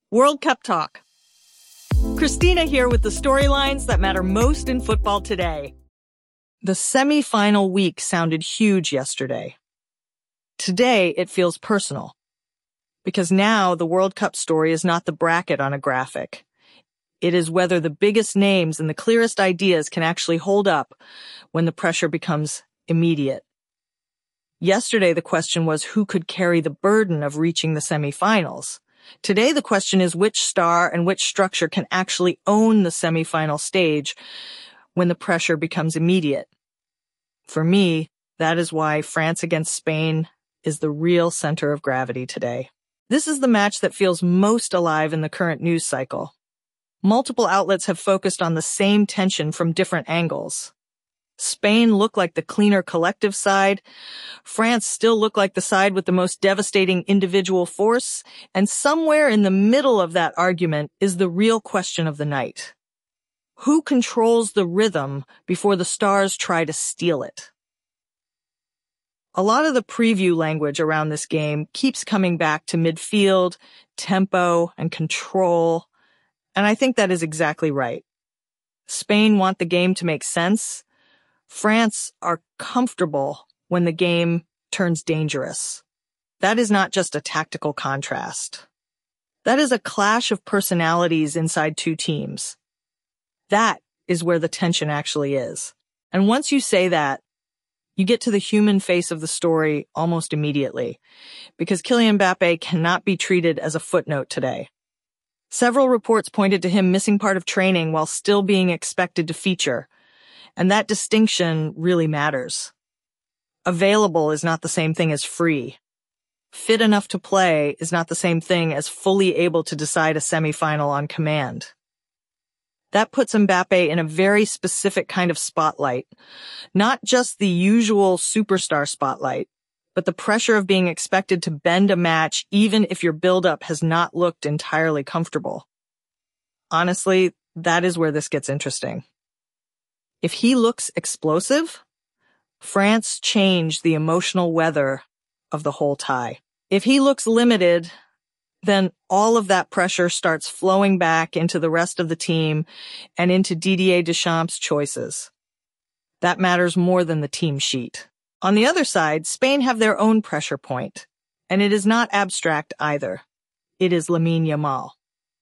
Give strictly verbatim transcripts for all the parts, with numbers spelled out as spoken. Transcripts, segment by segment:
World Cup Talk. Christina here with the storylines that matter most in football today. The semi-final week sounded huge yesterday. Today, it feels personal. Because now the World Cup story is not the bracket on a graphic. It is whether the biggest names and the clearest ideas can actually hold up when the pressure becomes immediate. Yesterday, the question was who could carry the burden of reaching the semifinals. Today, the question is which star and which structure can actually own the semifinal stage when the pressure becomes immediate. For me, that is why France against Spain is the real center of gravity today. This is the match that feels most alive in the current news cycle. Multiple outlets have focused on the same tension from different angles. Spain looked like the cleaner collective side. France still looked like the side with the most devastating individual force. And somewhere in the middle of that argument is the real question of the night. Who controls the rhythm before the stars try to steal it? A lot of the preview language around this game keeps coming back to midfield, tempo, and control. And I think that is exactly right. Spain want the game to make sense. France are comfortable when the game turns dangerous. That is not just a tactical contrast. That is a clash of personalities inside two teams. That is where the tension actually is. And once you say that, you get to the human face of the story almost immediately, because Kylian Mbappé cannot be treated as a footnote today. Several reports pointed to him missing part of training while still being expected to feature. And that distinction really matters. Available is not the same thing as free. Fit enough to play is not the same thing as fully able to decide a semifinal on command. That puts Mbappé in a very specific kind of spotlight. Not just the usual superstar spotlight, but the pressure of being expected to bend a match even if your build-up has not looked entirely comfortable. Honestly, that is where this gets interesting. If he looks explosive, France changed the emotional weather of the whole tie. If he looks limited, then all of that pressure starts flowing back into the rest of the team and into Didier Deschamps' choices. That matters more than the team sheet. On the other side, Spain have their own pressure point, and it is not abstract either. It is Lamine Yamal.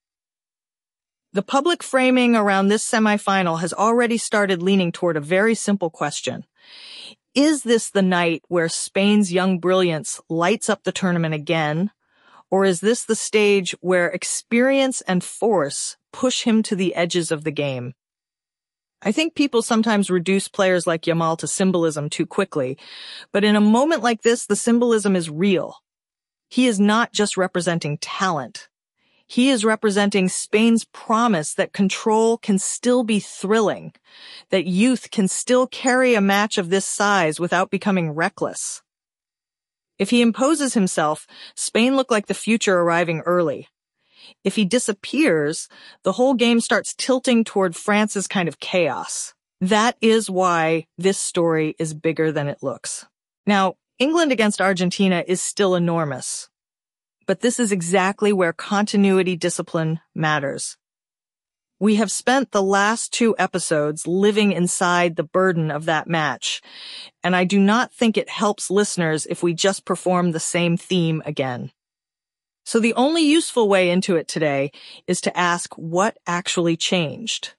The public framing around this semifinal has already started leaning toward a very simple question. Is this the night where Spain's young brilliance lights up the tournament again? Or is this the stage where experience and force push him to the edges of the game? I think people sometimes reduce players like Yamal to symbolism too quickly, but in a moment like this, the symbolism is real. He is not just representing talent. He is representing Spain's promise that control can still be thrilling, that youth can still carry a match of this size without becoming reckless. If he imposes himself, Spain look like the future arriving early. If he disappears, the whole game starts tilting toward France's kind of chaos. That is why this story is bigger than it looks. Now, England against Argentina is still enormous. But this is exactly where continuity discipline matters. We have spent the last two episodes living inside the burden of that match, and I do not think it helps listeners if we just perform the same theme again. So the only useful way into it today is to ask what actually changed.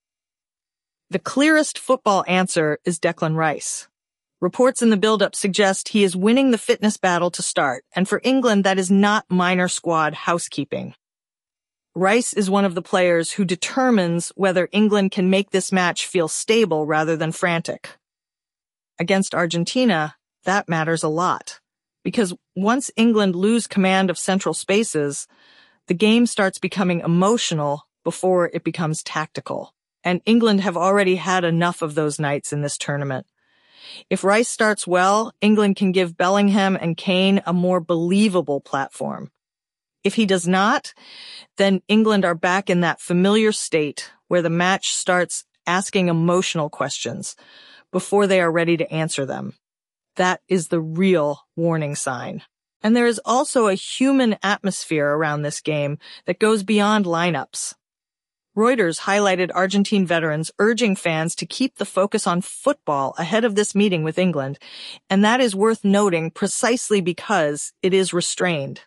The clearest football answer is Declan Rice. Reports in the build-up suggest he is winning the fitness battle to start, and for England, that is not minor squad housekeeping. Rice is one of the players who determines whether England can make this match feel stable rather than frantic. Against Argentina, that matters a lot, because once England lose command of central spaces, the game starts becoming emotional before it becomes tactical, and England have already had enough of those nights in this tournament. If Rice starts well, England can give Bellingham and Kane a more believable platform. If he does not, then England are back in that familiar state where the match starts asking emotional questions before they are ready to answer them. That is the real warning sign. And there is also a human atmosphere around this game that goes beyond lineups. Reuters highlighted Argentine veterans urging fans to keep the focus on football ahead of this meeting with England, and that is worth noting precisely because it is restrained.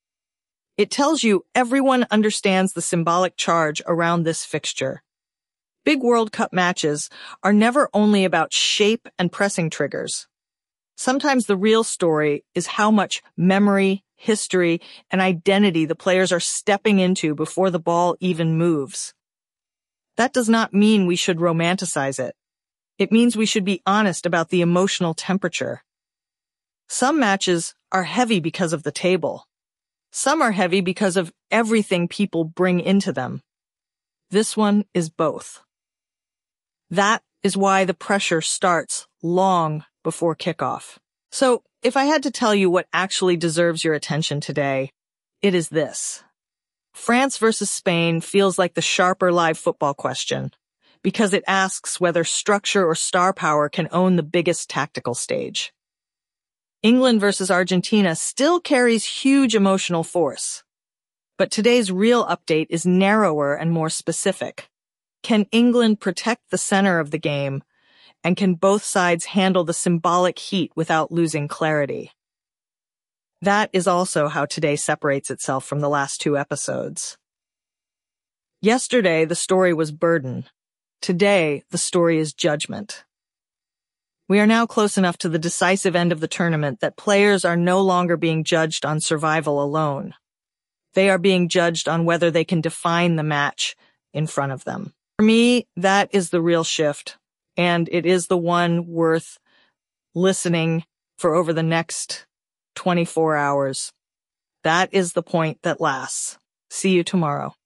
It tells you everyone understands the symbolic charge around this fixture. Big World Cup matches are never only about shape and pressing triggers. Sometimes the real story is how much memory, history, and identity the players are stepping into before the ball even moves. That does not mean we should romanticize it. It means we should be honest about the emotional temperature. Some matches are heavy because of the table. Some are heavy because of everything people bring into them. This one is both. That is why the pressure starts long before kickoff. So, if I had to tell you what actually deserves your attention today, it is this. France versus Spain feels like the sharper live football question, because it asks whether structure or star power can own the biggest tactical stage. England versus Argentina still carries huge emotional force. But today's real update is narrower and more specific. Can England protect the center of the game? And can both sides handle the symbolic heat without losing clarity? That is also how today separates itself from the last two episodes. Yesterday, the story was burden. Today, the story is judgment. We are now close enough to the decisive end of the tournament that players are no longer being judged on survival alone. They are being judged on whether they can define the match in front of them. For me, that is the real shift, and it is the one worth listening for over the next twenty-four hours. That is the point that lasts. See you tomorrow.